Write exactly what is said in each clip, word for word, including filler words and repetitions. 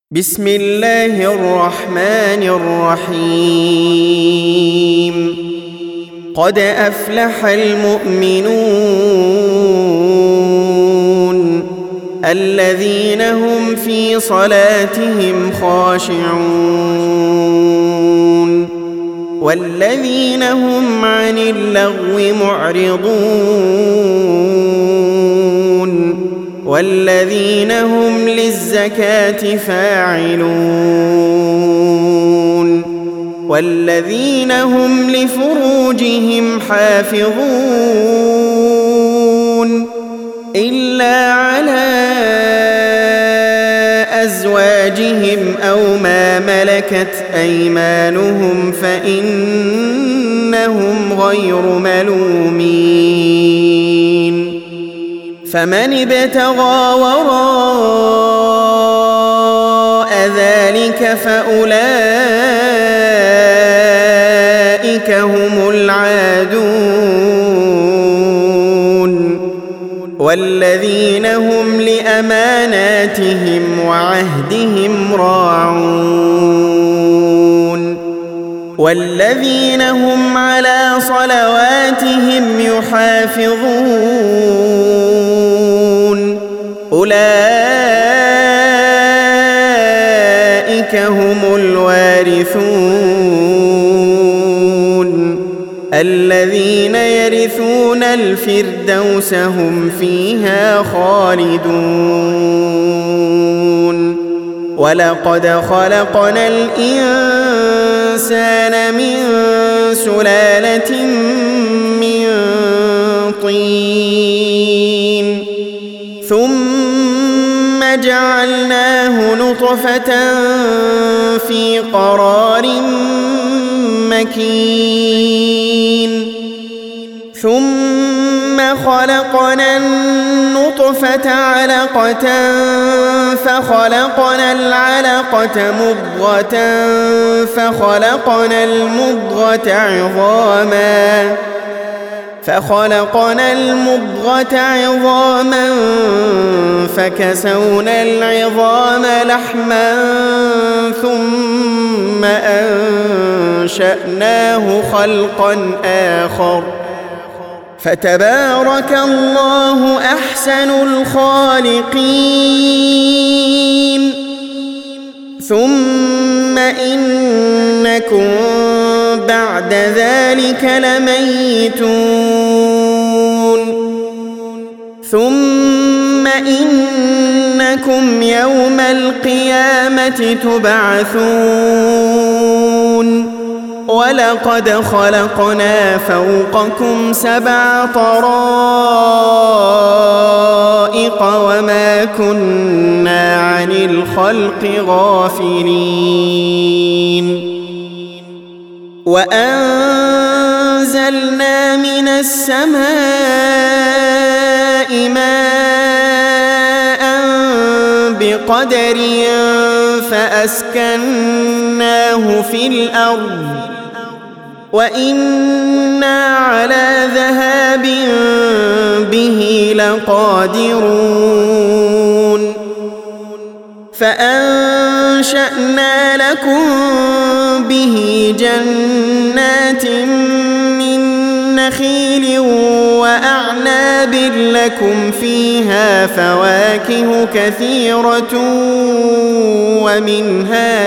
بسم الله الرحمن الرحيم قد أفلح المؤمنون الذين هم في صلاتهم خاشعون والذين هم عن اللغو معرضون والذين هم للزكاة فاعلون والذين هم لفروجهم حافظون إلا على أزواجهم أو ما ملكت أيمانهم فإنهم غير ملومين فمن ابتغى وراء ذلك فأولئك هم العادون والذين هم لأماناتهم وعهدهم راعون والذين هم على صلواتهم يحافظون أولئك هم الوارثون الذين يرثون الفردوس هم فيها خالدون ولقد خلقنا الإنسان من سلالة من طين ثم جعلناه نطفة في قرار مكين ثم خلقنا النطفة علقة فخلقنا العلقة مضغة فخلقنا المضغة عظاما فخلقنا المضغة عظاما فكسونا العظام لحما ثم أنشأناه خلقا آخر فتبارك الله أحسن الخالقين ثم إنكم بعد ذلك لميتون ثم إنكم يوم القيامة تبعثون ولقد خلقنا فوقكم سبع طرائق وما كنا عن الخلق غافلين وأنزلنا من السماء ماء بقدر فأسكناه في الأرض وإنا على ذهاب به لقادرون فأنشأنا لكم به جنات من نخيل وأعناب لكم فيها فواكه كثيرة ومنها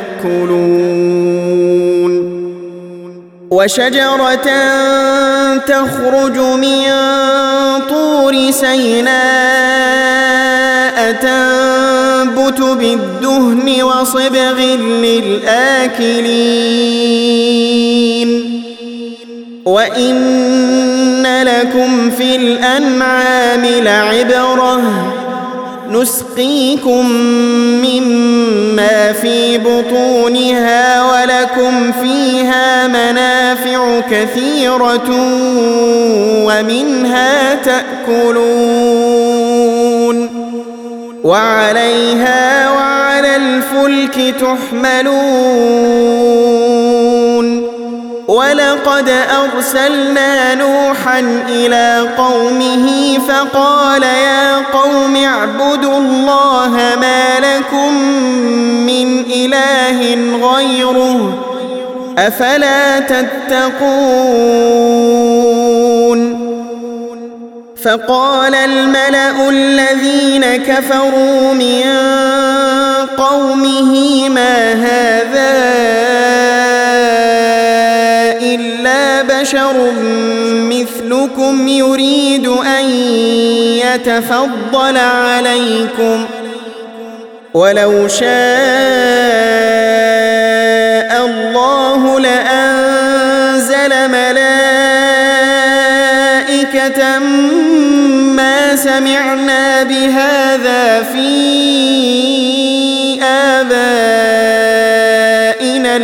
تأكلون وشجرة تخرج من طور سيناء تنبت بالدهن وصبغ للآكلين وإن لكم في الأنعام لعبرة نسقيكم مما في بطونها ولكم فيها منافع كثيرة ومنها تأكلون وعليها وعلى الفلك تحملون ولقد أرسلنا نوحا إلى قومه فقال يا قوم اعبدوا الله ما لكم من إله غيره أفلا تتقون فقال الملأ الذين كفروا من قومه ما هذا إلا بشر مثلكم يريد أن يتفضل عليكم ولو شاء الله لأنزل ملائكة ما سمعنا بهذا في آبائنا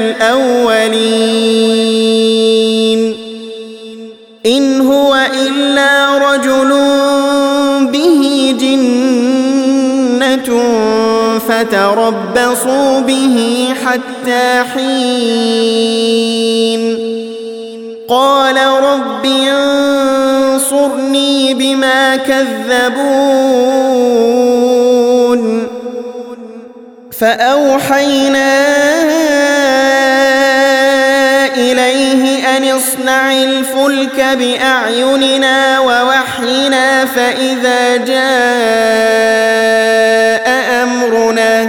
الأولين إن هو إلا رجل به جنة فتربصوا به حتى حين قال رب انصرني بما كذبون فأوحينا إليه أن اصنع الفلك بأعيننا ووحينا فإذا جاء أمرنا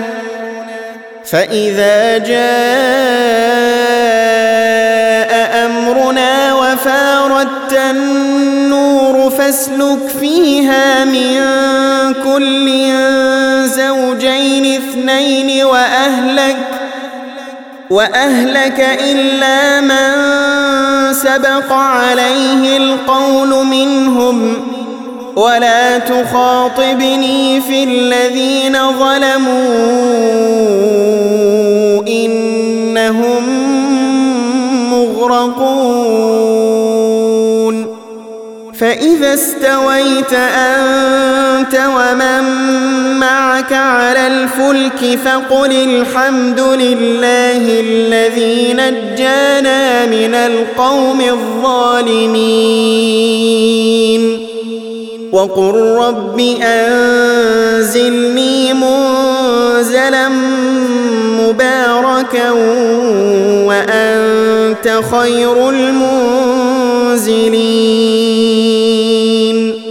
فإذا جاء أمرنا وفارت النور فاسلك فيها من كل زوجين اثنين وأهلك وأهلك إلا من سبق عليه القول منهم ولا تخاطبني في الذين ظلموا إنهم مغرقون فإذا استويت أنت ومن معك على الفلك فقل الحمد لله الذي نجانا من القوم الظالمين وقل رب أنزلني منزلا مباركا وأنت خير المنزلين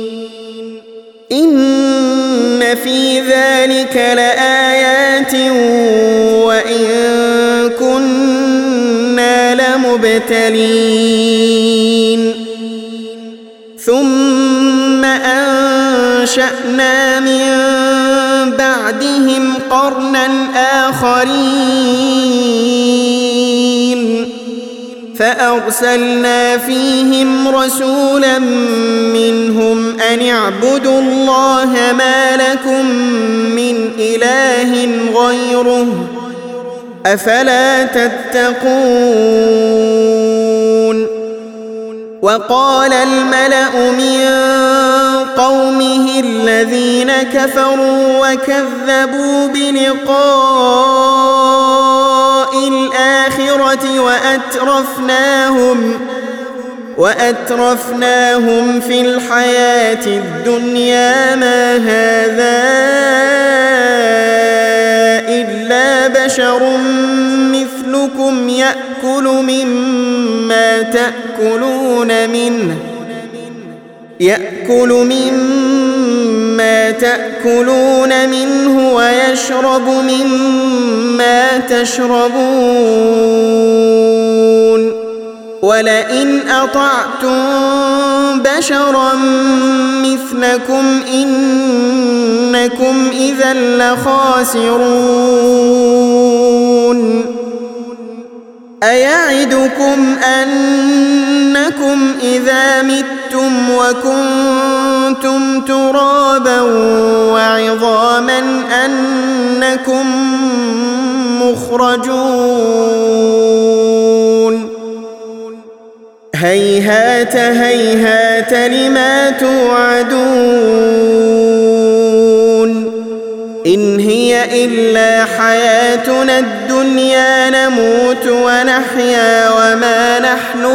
إن في ذلك لآيات وإن كنا لمبتلين ثم أنشأنا من بعدهم قرنا آخرين فأرسلنا فيهم رسولا منهم أن اعبدوا الله ما لكم من إله غيره أفلا تتقون وقال الملأ من قومه الذين كفروا وكذبوا بلقاء الآخرة وأترفناهم وأترفناهم في الحياة الدنيا ما هذا إلا بشر مثلكم يأكل مما تأكلون منه يأكل مما تأكلون منه ويشرب مما تشربون ولئن أطعتم بشرا مثلكم إنكم إذا لخاسرون أيعدكم أنكم إذا متم وكنتم ترابا وعظاما أنكم مخرجون هيهات هيهات لما توعدون إن هي هي إلا حياتنا الدنيا نموت ونحيا وما نحن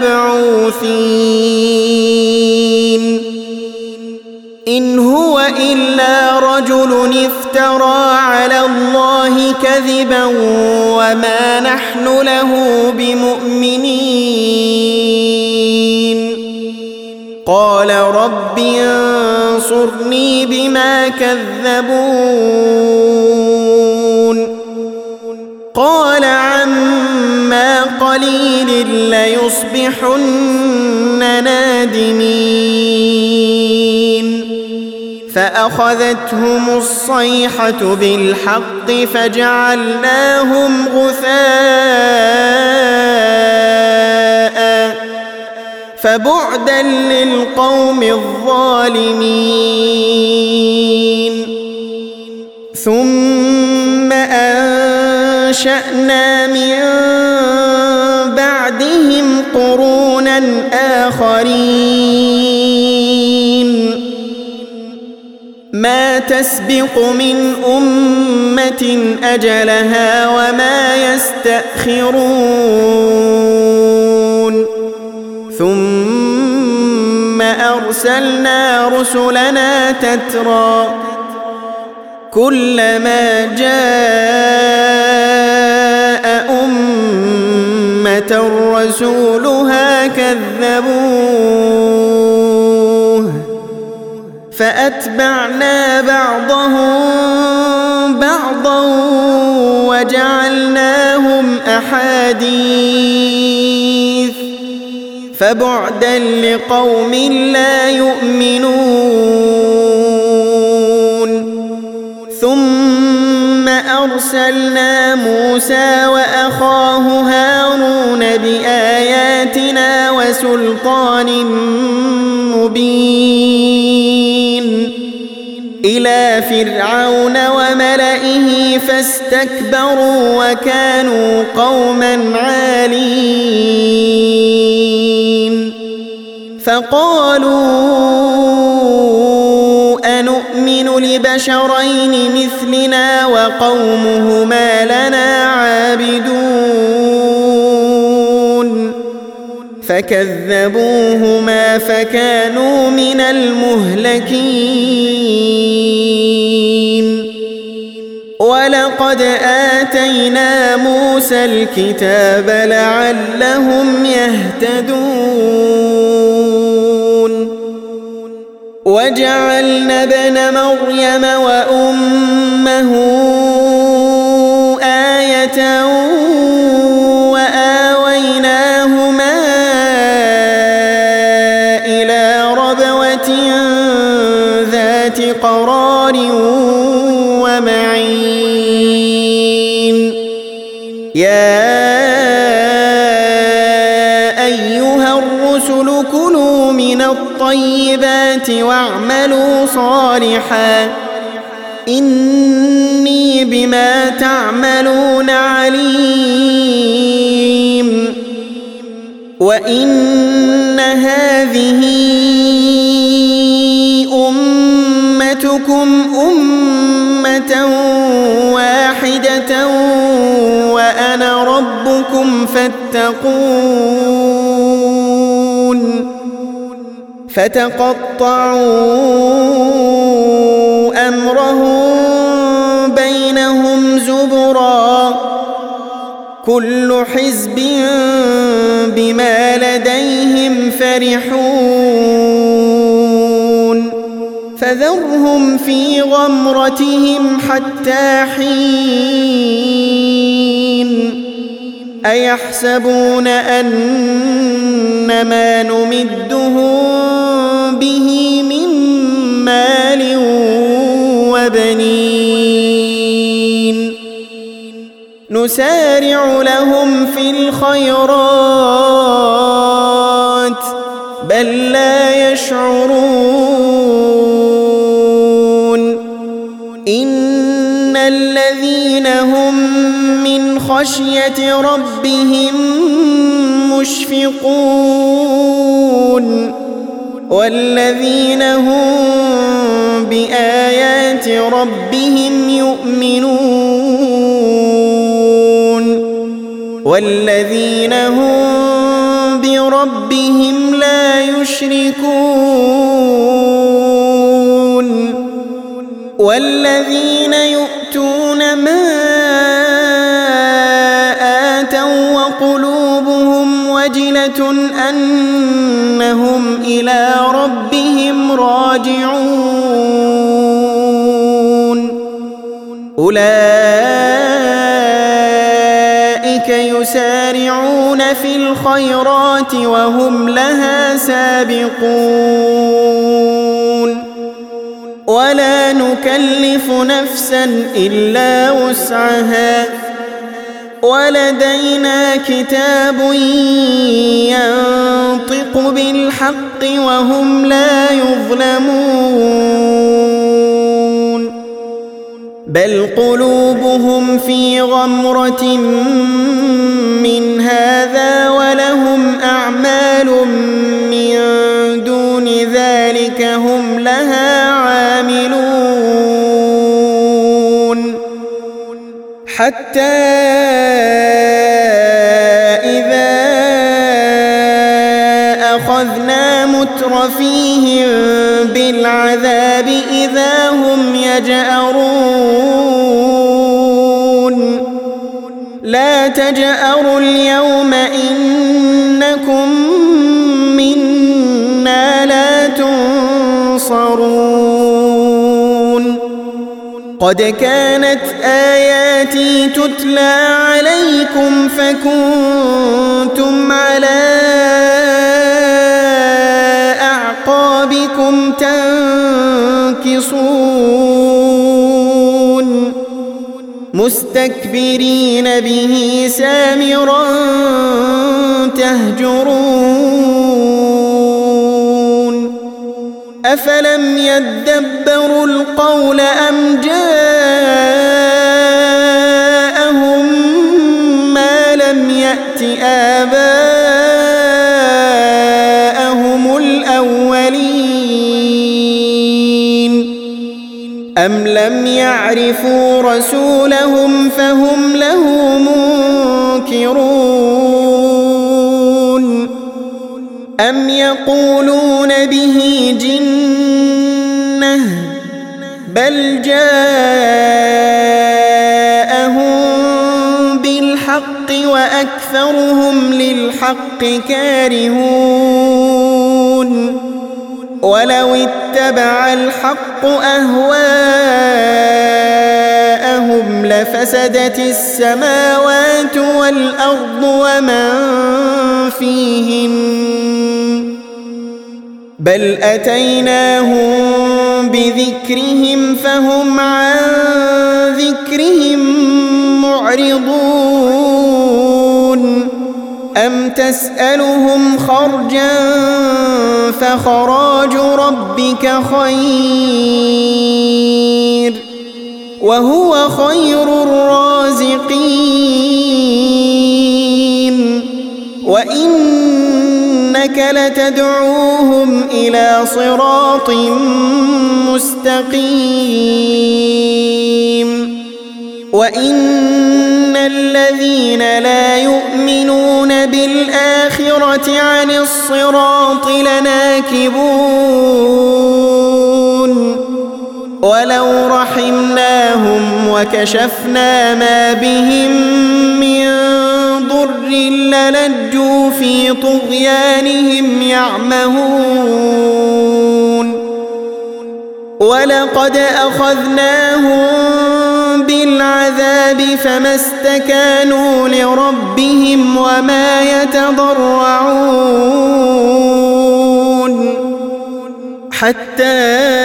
بمبعوثين إن هو إلا رجل افترى على الله كذبا وما نحن له بمؤمنين قال رب انصرني بما كذبون قال عما قليل ليصبحن نادمين فأخذتهم الصيحة بالحق فجعلناهم غثاء فبعدا للقوم الظالمين ثم أنشأنا من بعدهم قرونا آخرين ما تسبق من أمة أجلها وما يستأخرون ثم أرسلنا رسلنا تترى كلما جاء أمة رسولها كذبوه فأتبعنا بعضهم بعضا وجعلناهم أحاديث فبعدا لقوم لا يؤمنون ثم أرسلنا موسى وأخاه هارون بآياتنا وسلطان مبين إلى فرعون وملئه فاستكبروا وكانوا قوما عالين فقالوا أنؤمن لبشرين مثلنا وقومهما لنا عابدون فكذبوهما فكانوا من المهلكين ولقد آتينا موسى الكتاب لعلهم يهتدون وجعلنا ابن مريم وأمه آية وآويناهما إلى ربوة ذات قرار ومعين يا أيها الرسل كلوا من الطيبات واعملوا صالحا إني بما تعملون عليم وإن هذه أمتكم أمة واحدة وأنا ربكم فاتقون فتقطعوا أمرهم بينهم زبرا كل حزب بما لديهم فرحون فذرهم في غمرتهم حتى حين أيحسبون أن ما نمدهم به من مال وبنين نسارع لهم في الخيرات بل لا يشعرون إن الذين هم من خشية ربهم مشفقون والذين هم بآيات ربهم يؤمنون والذين هم بربهم لا يشركون والذين يؤتون ما آتوا وقلوبهم وجلة أنهم إلى ربهم راجعون أولئك يسارعون في الخيرات وهم لها سابقون ولا نكلف نفسا إلا وسعها ولدينا كتاب ينطق بالحق وهم لا يظلمون بل قلوبهم في غمرة من هذا ولهم أعمال من دون ذلك هم لها عاملون حتى إذا أخذنا مترفيهم بالعذاب إذا هم يجأرون لا تجأروا اليوم إنكم منا لا تنصرون قد كانت آياتي تتلى عليكم فكنتم على أعقابكم تنكصون مستكبرين به سامرا تهجرون أفلم يدبروا القول أم جاءهم ما لم يأت آباءهم الأولين أم لم يعرفوا رسولهم فهم له منكرون أم يقولون به جنة بل جاءهم بالحق وأكثرهم للحق كارهون ولو اتبع الحق أهواءهم لفسدت السماوات والأرض ومن فيهن بل أتيناهم بذكرهم فهم عن ذكرهم معرضون أم تسألهم خرجا فخراج ربك خير وهو خير الرازقين وإنك لتدعوهم إلى صراط مستقيم وإن الذين لا يؤمنون بالآخرة عن الصراط لناكبون ولو رحمناهم وكشفنا ما بهم من ضر للجوا في طغيانهم يعمهون ولقد أخذناهم بالعذاب فما استكانوا لربهم وما يتضرعون حتى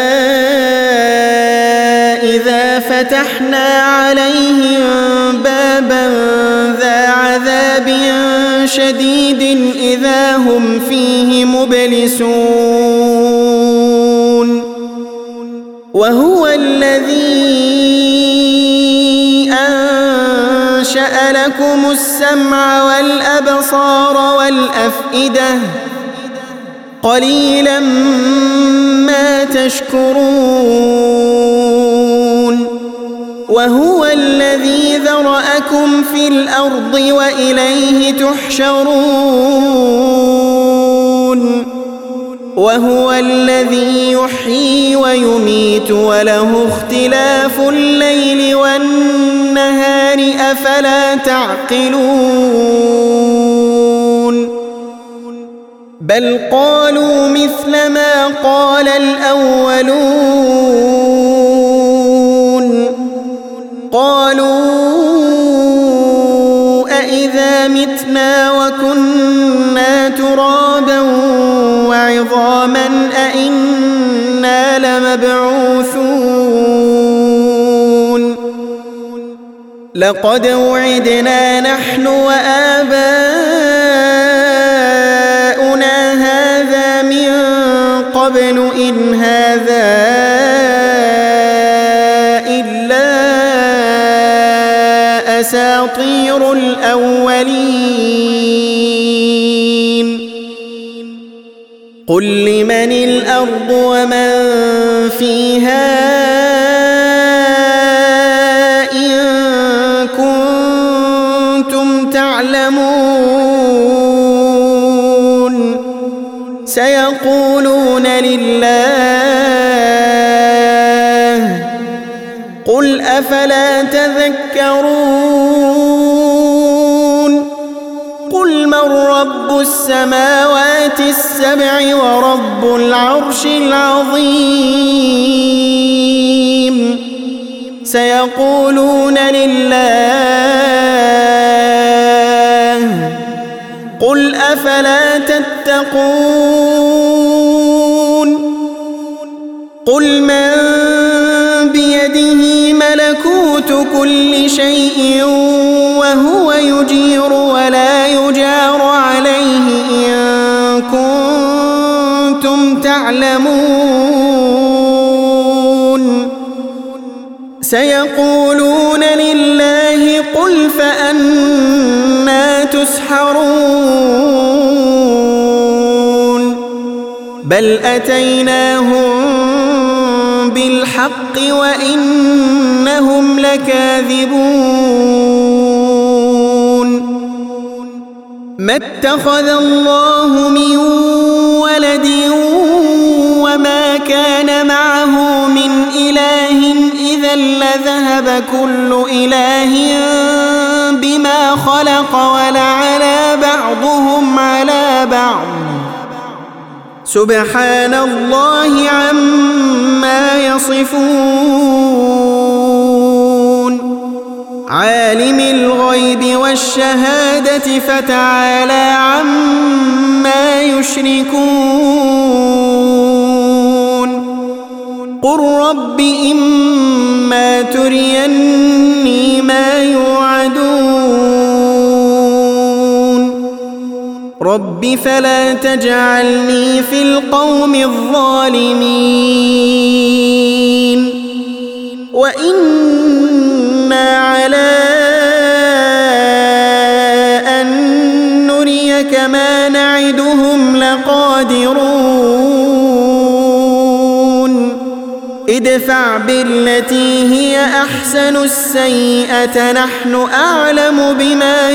إذا فتحنا عليهم بابا ذا عذاب شديد إذا هم فيه مبلسون وهو الذي أنشأ لكم السمع والأبصار والأفئدة قليلا ما تشكرون وهو الذي ذرأكم في الأرض وإليه تحشرون وهو الذي يحيي ويميت وله اختلاف الليل والنهار أفلا تعقلون بل قالوا مثل ما قال الأولون قالوا أإذا متنا وكنا ترابا وعظاما أإنا لمبعوثون لقد وعدنا نحن وآباؤنا هذا من قبل إن هذا إلا أساطير الأولين قل لمن الأرض ومن فيها إن كنتم تعلمون سيقولون لله قل أفلا تذكرون قل من رب السماوات السبع ورب العرش العظيم سيقولون لله قل أفلا تتقون قل من بيده ملكوت كل شيء وهو يجير ولا يجار عليه إن كنتم تعلمون سيقولون لله قل فأنى تسحرون بل أتيناهم بالحق وإنهم لكاذبون ما اتخذ الله من ولد وما كان معه من إله إذا لذهب كل إله بما خلق ولعلى بعضهم على بعض سبحان الله عما يصفون عالم الغيب والشهادة فتعالى عما يشركون قل رب إما تريني ما يوعدون رب فلا تجعلني في القوم الظالمين وإنا على أن نريك ما نعدهم لقادرون ادفع بالتي هي أحسن السيئة نحن أعلم بما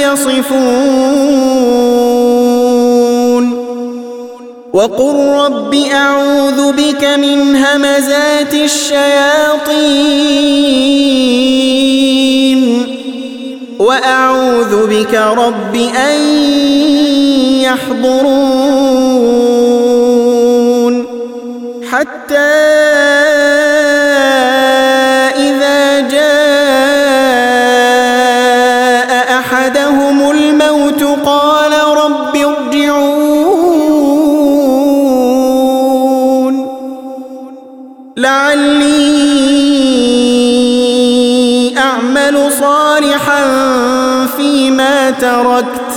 يصفون وقل رب أعوذ بك من همزات الشياطين وأعوذ بك رب أن يحضرون حتى إذا جاء أحدهم الموت قال رب ارجعون لعلي أعمل صالحا فيما تركت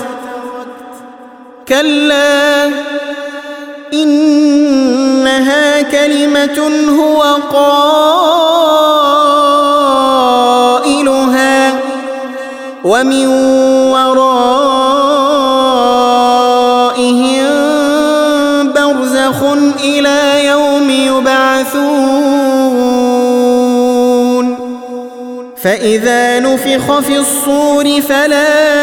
كلا إنها كلمة هو قائلها ومن ورائهم برزخ فإذا نفخ في الصور فلا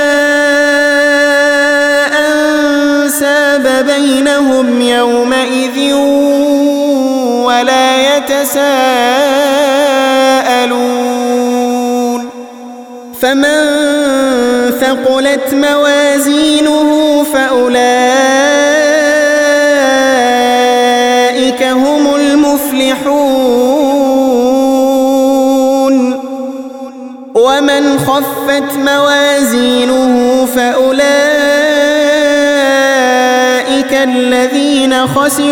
أنساب بينهم يومئذ ولا يتساءلون فمن ثقلت موازينه فأولئك هم المفلحون ومن خفت موازينه فأولئك الذين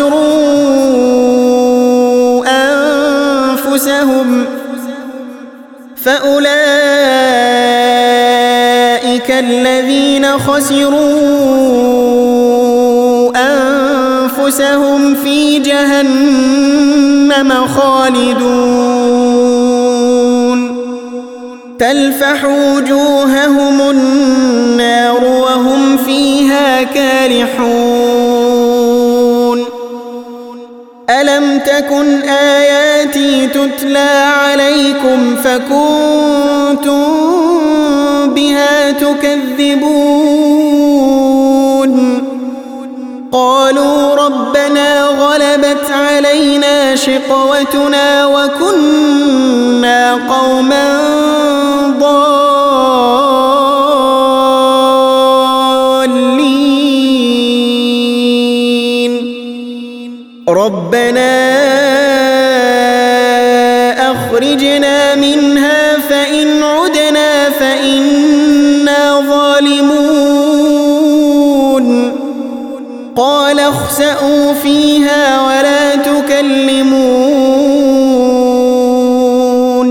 خسروا أنفسهم فأولئك الذين خسروا أنفسهم في جهنم خالدون تلفح وجوههم النار وهم فيها كالحون ألم تكن آياتي تتلى عليكم فكنتم بها تكذبون قالوا ربنا غلبت علينا شقوتنا وكنا قوما ضالين ربنا أخرجنا منها فإن عدنا فإنا ظالمون قال اخسئوا فيها ولا تكلمون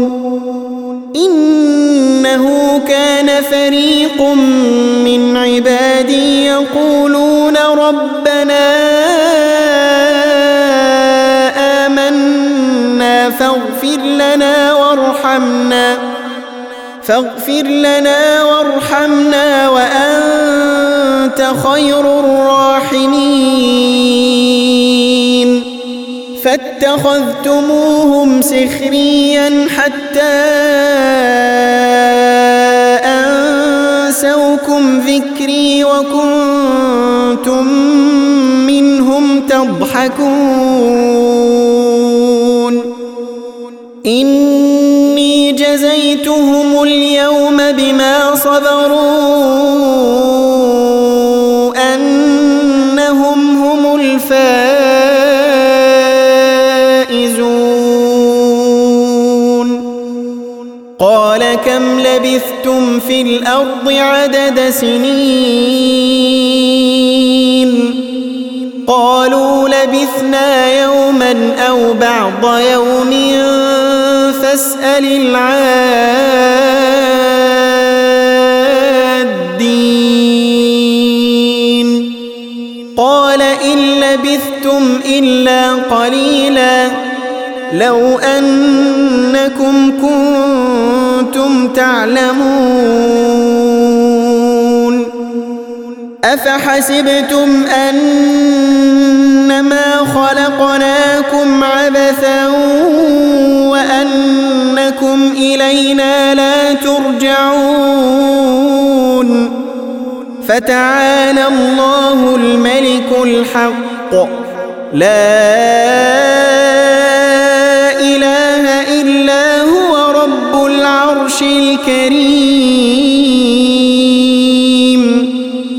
إنه كان فريق من عبادي يقولون ربنا آمنا فاغفر لنا وارحمنا فاغفر لنا وارحمنا وأنت خير الراحمين فاتخذتموهم سخريا حتى أنسوكم ذكري وكنتم منهم تضحكون إني جزيتهم اليوم بما صبروا أنهم هم الفائزون قال كم لبثتم في الأرض عدد سنين قالوا لبثنا يوما أو بعض يوم فاسأل العادين قال إن لبثتم إلا قليلا لو أنكم كنتم تعلمون أفحسبتم أنما خلقناكم عبثا وأنكم إلينا لا ترجعون فتعالى الله الملك الحق لا إله إلا هو رب العرش الكريم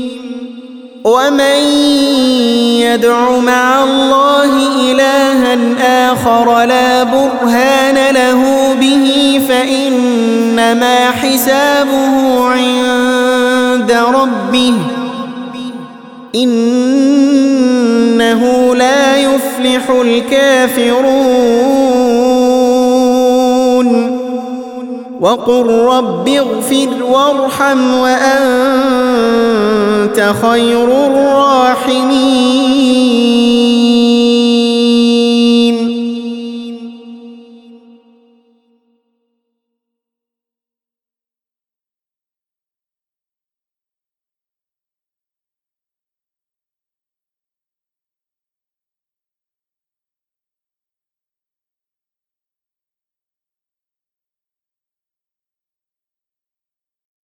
ومن يدع مع الله إلها آخر لا برهان له به فإنما حسابه عند ربه إنه لا يفلح الكافرون وقل رب اغفر وارحم وأنت خير الراحمين